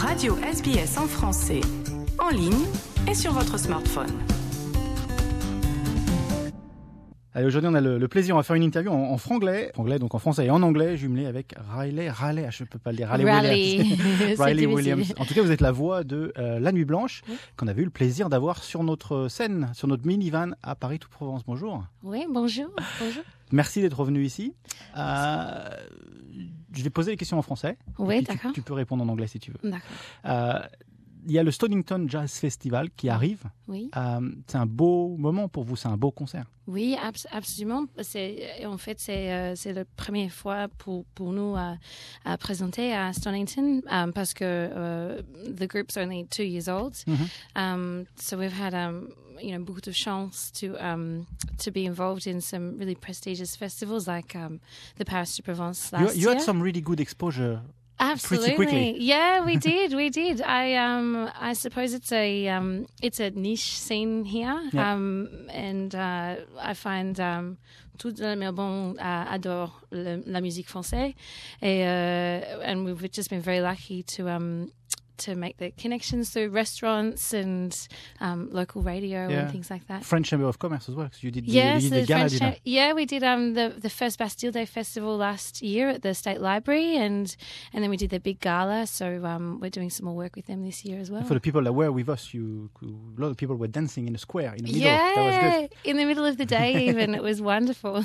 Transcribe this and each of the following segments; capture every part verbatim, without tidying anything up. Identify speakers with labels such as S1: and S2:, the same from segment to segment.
S1: Radio S B S en français, en ligne et sur votre smartphone.
S2: Allez, aujourd'hui, on a le, le plaisir, on va faire une interview en, en franglais, franglais, donc en français et en anglais, jumelé avec Riley, Riley, je ne peux pas le dire, Riley Williams. Riley Williams. En tout cas, vous êtes la voix de euh, La Nuit Blanche, oui. qu'on avait eu le plaisir d'avoir sur notre scène, sur notre minivan à Paris-Tout-Provence. Bonjour.
S3: Oui, bonjour. Bonjour.
S2: Merci d'être revenu ici. Euh, je vais poser les questions en français.
S3: Oui, d'accord.
S2: Tu, tu peux répondre en anglais si tu veux.
S3: D'accord.
S2: Euh, il y a le Stonington Jazz Festival qui arrive.
S3: Oui.
S2: Euh, c'est un beau moment pour vous, c'est un beau concert.
S3: Oui, abs- absolument. C'est, en fait, c'est, euh, c'est la première fois pour, pour nous à, à présenter à Stonington um, parce que uh, the group's only two years old. Mm-hmm. Um, so we've had um, you know, beaucoup de chance to um, to be involved in some really prestigious festivals like um, the Paris to Provence last
S2: you, you
S3: year.
S2: had some really good exposure.
S3: Absolutely.
S2: Pretty quickly.
S3: Yeah, we did. We did. I um I suppose it's a um it's a niche scene here.
S2: Yeah.
S3: Um and uh, I find um tout le Melbourne uh, adore le, la musique française, et, uh, and we've just been very lucky to um to make the connections through restaurants and um, local radio
S2: yeah.
S3: and things like that.
S2: French Chamber of Commerce as well, because you did the,
S3: yes,
S2: you did
S3: the
S2: the gala
S3: French
S2: dinner.
S3: Cha- yeah, we did um, the the first Bastille Day Festival last year at the State Library, and and then we did the big gala. So um, we're doing some more work with them this year as well.
S2: And for the people that were with us, you a lot of people were dancing in the square in the middle.
S3: Yeah,
S2: that was good.
S3: In the middle of the day, even it was wonderful.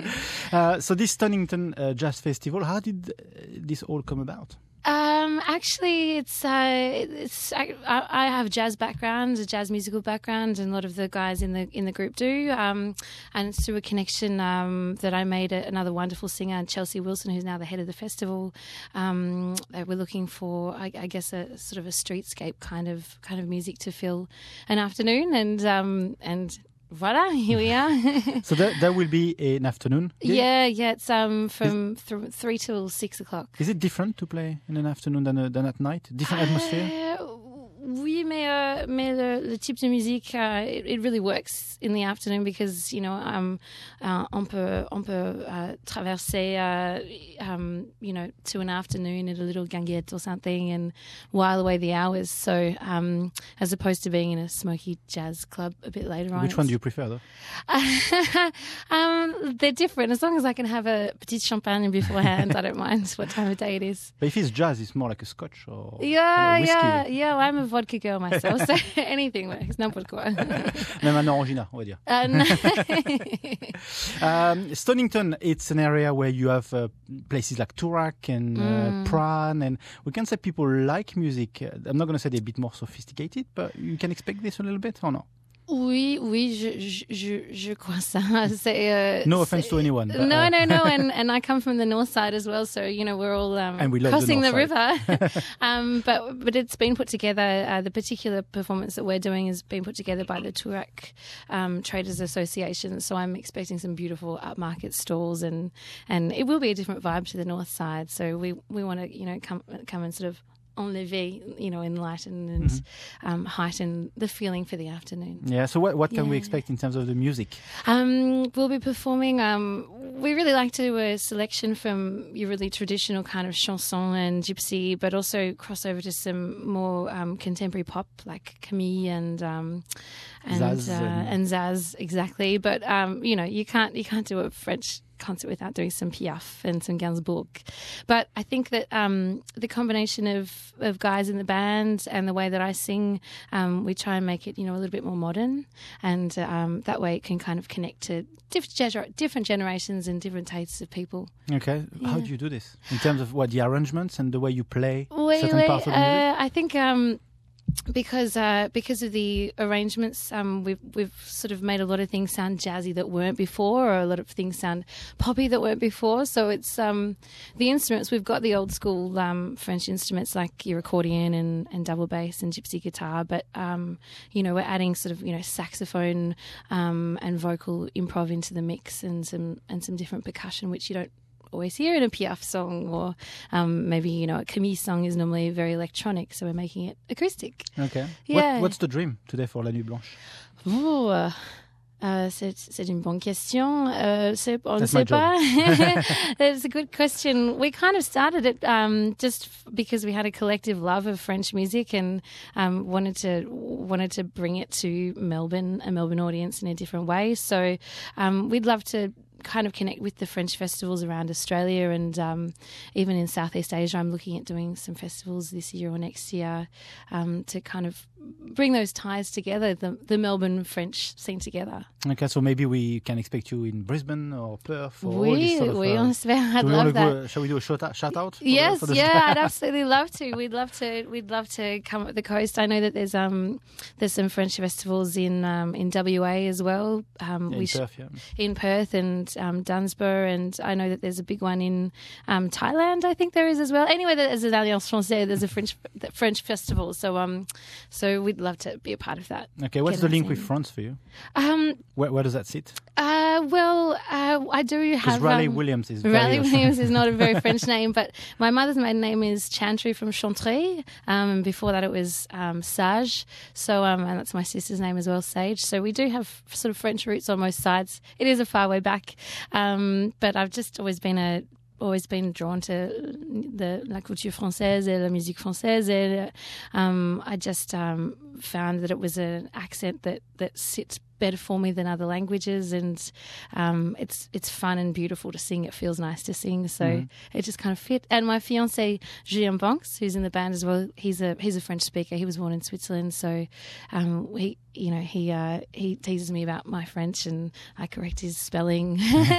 S2: uh, so this Stonington uh, Jazz Festival, how did this all come about?
S3: Um, actually, it's uh, it's I, I have a jazz background, a jazz musical background, and a lot of the guys in the in the group do. Um, and it's through a connection um, that I made a, another wonderful singer, Chelsea Wilson, who's now the head of the festival. Um, they were looking for, I, I guess, a sort of a streetscape kind of kind of music to fill an afternoon, and um, and. Voila, here we are.
S2: So that that will be an afternoon?
S3: Yeah, yeah, it's um from th- three till six o'clock.
S2: Is it different to play in an afternoon than, uh, than at night? Different atmosphere?
S3: Uh, oui, mais, uh, mais le, le type de musique, uh, it, it really works in the afternoon because, you know, um, uh, on peut, on peut uh, traverser, uh, um, you know, to an afternoon at a little guinguette or something and while away the hours. So um, as opposed to being in a smoky jazz club a bit later on.
S2: Which one do you prefer, though?
S3: um, they're different. As long as I can have a petit champagne beforehand, I don't mind what time of day it is.
S2: But if it's jazz, it's more like a scotch or
S3: yeah,
S2: you know,
S3: yeah, yeah. Well, I'm a vodka girl myself, so anything works. N'importe quoi.
S2: Même un orangina, on va dire.
S3: Uh, no.
S2: um, Stonington, it's an area where you have uh, places like Toorak and uh,
S3: mm.
S2: Prahran, and we can say people like music. Uh, I'm not going to say they're a bit more sophisticated, but you can expect this a little bit or no?
S3: Oui, oui, je, je, je crois ça. C'est, uh,
S2: no offense to anyone. But,
S3: no,
S2: uh,
S3: no, no. And, and I come from the north side as well, so, you know, we're all um,
S2: and we love
S3: crossing
S2: the,
S3: the river. um, but but it's been put together, uh, the particular performance that we're doing has been put together by the Toorak um, Traders Association, so I'm expecting some beautiful upmarket stalls, and, and it will be a different vibe to the north side, so we, we want to, you know, come come and sort of enlever, you know, enlighten and mm-hmm. um, heighten the feeling for the afternoon.
S2: Yeah, so what, what can
S3: yeah.
S2: we expect in terms of the music?
S3: Um, we'll be performing, um, we really like to do a selection from your really traditional kind of chanson and gypsy, but also cross over to some more um, contemporary pop like Camille and um, and,
S2: Zaz
S3: uh,
S2: and...
S3: and Zaz, exactly. But um, you know, you can't you can't do a French concert without doing some Piaf and some Gainsbourg. But I think that um, the combination of, of guys in the band and the way that I sing, um, we try and make it, you know, a little bit more modern, and um, that way it can kind of connect to different, gener- different generations and different tastes of people.
S2: Okay.
S3: Yeah.
S2: How do you do this? In terms of what, the arrangements and the way you play
S3: Oui,
S2: certain
S3: oui,
S2: parts of the music?
S3: uh, I think... Um, Because uh, because of the arrangements, um, we've we've sort of made a lot of things sound jazzy that weren't before, or a lot of things sound poppy that weren't before. So it's um, the instruments. We've got the old school um, French instruments like your accordion and, and double bass and gypsy guitar, but um, you know, we're adding sort of, you know, saxophone um, and vocal improv into the mix, and some and some different percussion, which you don't always hear in a Piaf song, or um, maybe, you know, a Camille song is normally very electronic, so we're making it acoustic.
S2: Okay.
S3: Yeah.
S2: What, what's the dream today for La Nuit Blanche?
S3: Ooh, uh, Uh, c'est, c'est une bonne question. Uh, c'est, on
S2: That's
S3: ne
S2: my
S3: sait pas. It's a good question. We kind of started it um, just f- because we had a collective love of French music and um, wanted to wanted to bring it to Melbourne, a Melbourne audience in a different way. So um, we'd love to kind of connect with the French festivals around Australia and um, even in Southeast Asia. I'm looking at doing some festivals this year or next year um, to kind of bring those ties together, the, the Melbourne French scene together.
S2: Okay, so maybe we can expect you in Brisbane or Perth or all
S3: Oui,
S2: this sort of,
S3: oui,
S2: uh,
S3: on espère. I'd
S2: do we
S3: love
S2: want to
S3: that.
S2: go, shall we do a shout out? Shout out for
S3: Yes,
S2: the, for the
S3: yeah, I'd absolutely love to. We'd love to. We'd love to come up the coast. I know that there's um there's some French festivals in um in W A as well. Um,
S2: Yeah,
S3: we
S2: in
S3: sh-
S2: Perth, yeah.
S3: in Perth and um, Dunsborough, and I know that there's a big one in um, Thailand. I think there is as well. Anyway, there's an Alliance Française. There's a French French festival. So um, so we'd love to be a part of that.
S2: Okay, what's
S3: Get
S2: the
S3: us
S2: link
S3: in.
S2: with France for you?
S3: Um,
S2: Where, where does that sit?
S3: uh, well, uh, I do
S2: Because
S3: have
S2: Riley
S3: um,
S2: Williams is very
S3: Riley Williams is not a very French name, but my mother's maiden name is Chantry from Chantrey. Um, and before that, it was um, Sage. So, um, and that's my sister's name as well, Sage. So we do have sort of French roots on most sides. It is a far way back, um, but I've just always been a always been drawn to the la culture française et la musique française. And, um, I just um, found that it was an accent that that sits better for me than other languages, and um, it's it's fun and beautiful to sing. It feels nice to sing, so
S2: Mhm.
S3: it just kind of fit. And my fiance Julien Banks, who's in the band as well, he's a he's a French speaker. He was born in Switzerland, so um, he you know he uh, he teases me about my French, and I correct his spelling.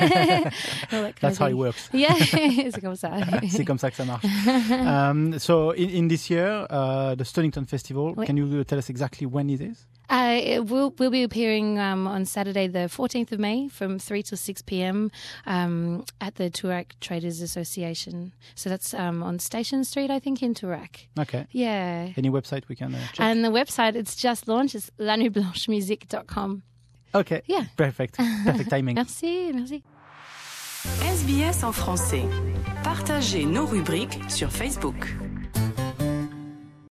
S3: All that kind
S2: That's
S3: of
S2: how
S3: thing.
S2: it works.
S3: Yeah, c'est comme ça.
S2: C'est comme ça que ça marche. um, so in, in this year, uh, the Stonington Festival,
S3: Oui.
S2: can you tell us exactly when it is?
S3: Uh, it will will be appearing um, on Saturday, the fourteenth of May, from three till six p.m. Um, at the Toorak Traders Association. So that's um, on Station Street, I think, in Toorak.
S2: Okay.
S3: Yeah.
S2: Any website we can uh, check?
S3: And the website, it's just launched, it's la nuit blanche musique dot com.
S2: Okay.
S3: Yeah.
S2: Perfect. Perfect timing.
S3: Merci, merci.
S1: S B S en français. Partagez nos rubriques sur Facebook.